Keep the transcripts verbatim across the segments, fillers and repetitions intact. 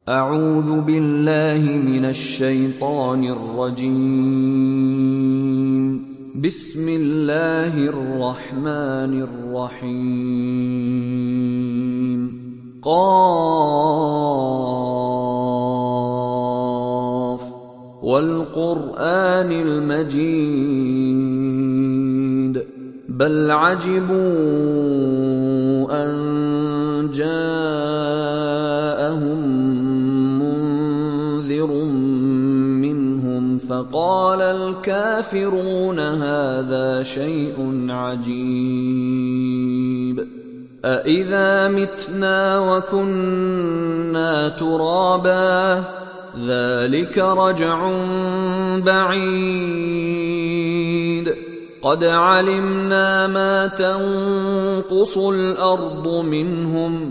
أعوذ بالله من الشيطان الرجيم. بسم الله الرحمن الرحيم. قاف والقرآن المجيد بل عجبوا أن جاءهم منهم فقال الكافرون هذا شيء عجيب أإذا متنا وكنا ترابا ذلك رجع بعيد قد علمنا ما تنقص الأرض منهم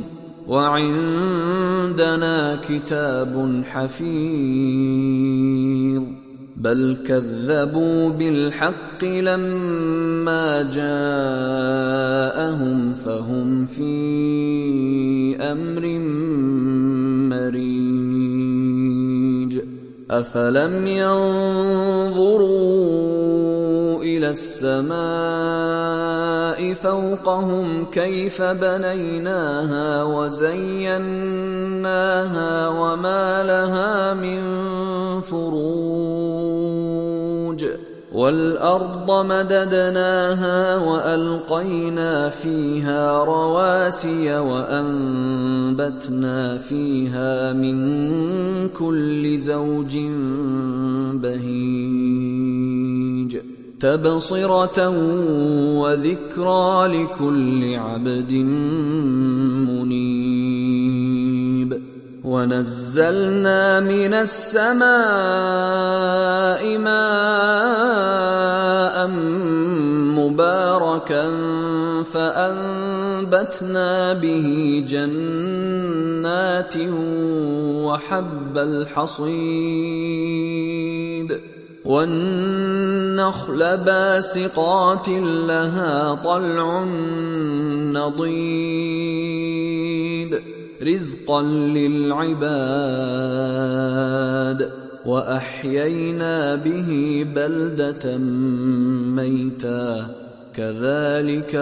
وعندنا كتاب حفيظ بل كذبوا بالحق لما جاءهم فهم في أمر مريج أفلم ينظروا إلى السماء فوقهم كيف بنيناها وزيناها وما لها من فروج والأرض مددناها وألقينا فيها رواسي وأنبتنا فيها من كل زوج بهيج تبصرة وذكرى لكل عبد منيب ونزلنا من السماء ماء مباركا فأنبتنا به جنات وحب الحصيد والنخل باسقات لها طلع نضيد رزقا للعباد وأحيينا به بلدة ميتا كذلك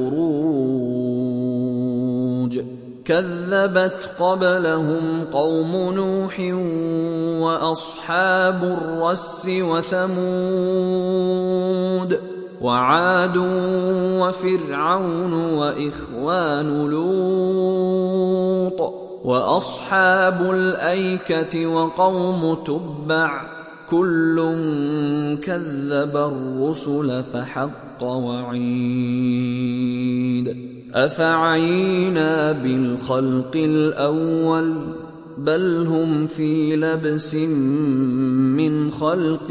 الخروج كذبت قبلهم قوم نوح وأصحاب الرس وثمود وعاد وفرعون وإخوان لوط وأصحاب الأيكة وقوم تبع كل كذب الرسل فحق وعيد أفعينا بالخلق الأول بل هم في لبس من خلق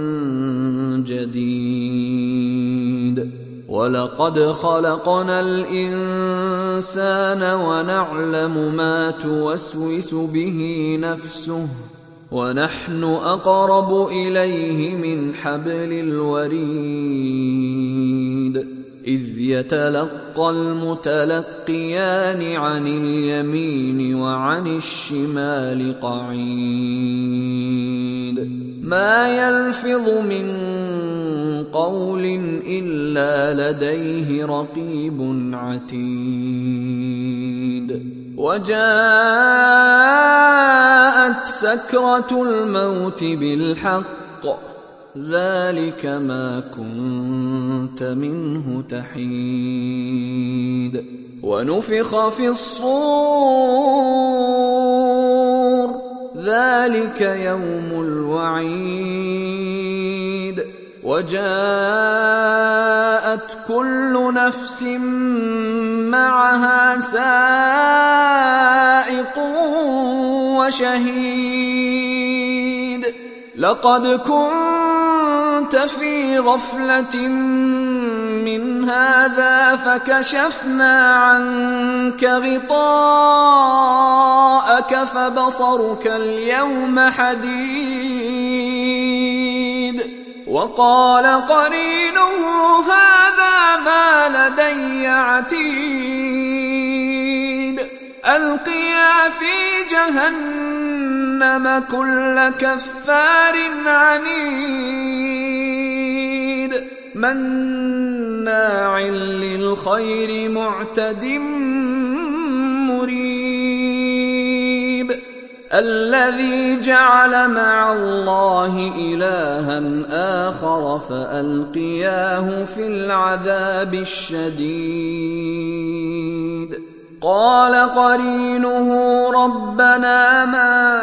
جديد ولقد خلقنا الإنسان ونعلم ما توسوس به نفسه ونحن أقرب إليه من حبل الوريد إذ يتلقى المتلقيان عن اليمين وعن الشمال قعيد ما يلفظ من قول إلا لديه رقيب عتيد وجاءت سكرة الموت بالحق ذلك ما كنت منه تحيد ونفخ في الصور ذلك يوم الوعيد وجاءت كل نفس معها سائق وشهيد لقد كنت في غفلة من هذا فكشفنا عنك غطاءك فبصرك اليوم حديد وقال قرينه هذا ما لدي عتيد ألقيا في جهنم جهنم كل كفار عنيد مناع للخير معتد مريب الذي جعل مع الله إلها آخر فألقياه في العذاب الشديد قال قرينه ربنا ما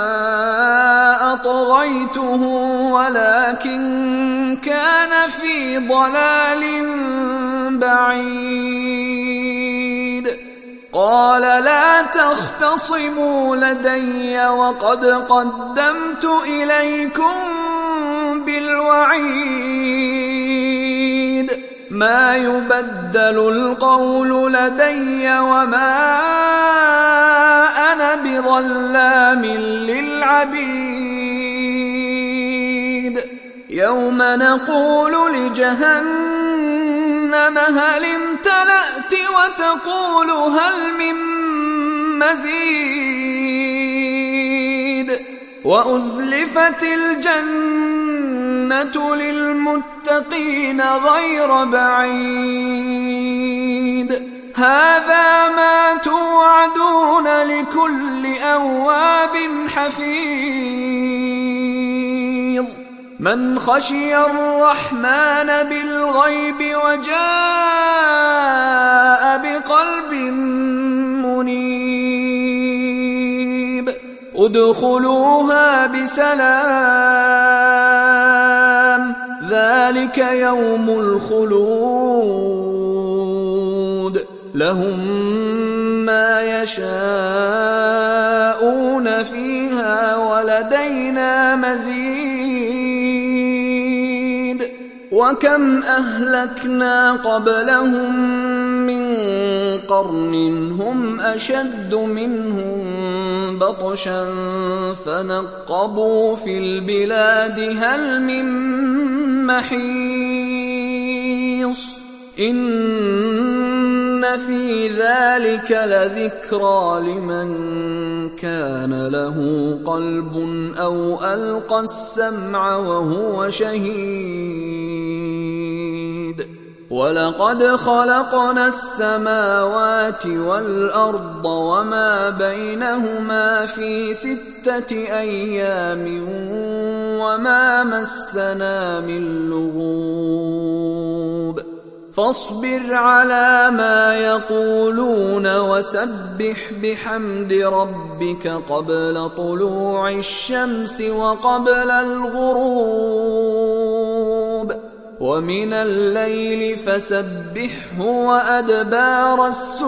أطغيته ولكن كان في ضلال بعيد قال لا تختصموا لدي وقد قدمت إليكم بالوعيد ما يبدل القول لدي وما أنا بظلام للعبيد يوم نقول لجهنم هل امتلأت وتقول هل من مزيد وأزلفت الجنة للمتقين غير بعيد هذا ما توعدون لكل أواب حفيظ من خشي الرحمن بالغيب وجاء بقلب منيب ادخلوها بسلام ذلك يوم الخلود لهم ما يشاءون فيها ولدينا مزيد وكم أهلكنا قبلهم من قرن هم أشد منهم بطشا فنقبوا في البلاد هل من محيص إن في ذلك لذكرى لمن كان له قلب أو ألقى السمع وهو شهيد ولقد خلقنا السماوات والأرض وما بينهما في ستة أيام وما مسنا من لغوب فاصبر على ما يقولون وسبح بحمد ربك قبل طلوع الشمس وقبل الغروب ومن الليل فسبحه وأدبار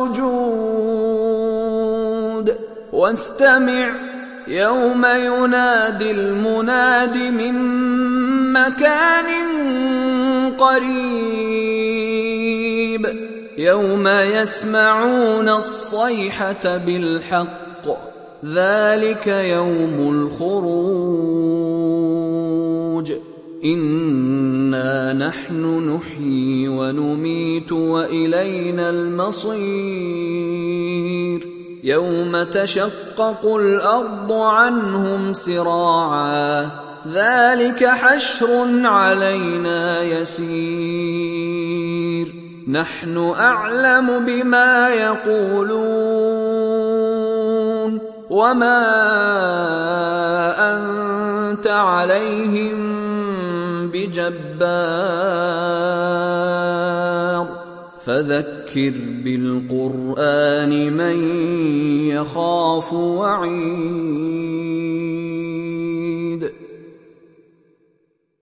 السجود واستمع يوم ينادي المناد من مكان قريب يوم يسمعون الصيحة بالحق ذلك يوم الخروج إنا نحن نحيي ونميت وإلينا المصير يوم تشقق الأرض عنهم سراعا ذلك حشر علينا يسير نحن أعلم بما يقولون وما أنت عليهم بجبار فذكر بالقرآن من يخاف وعيد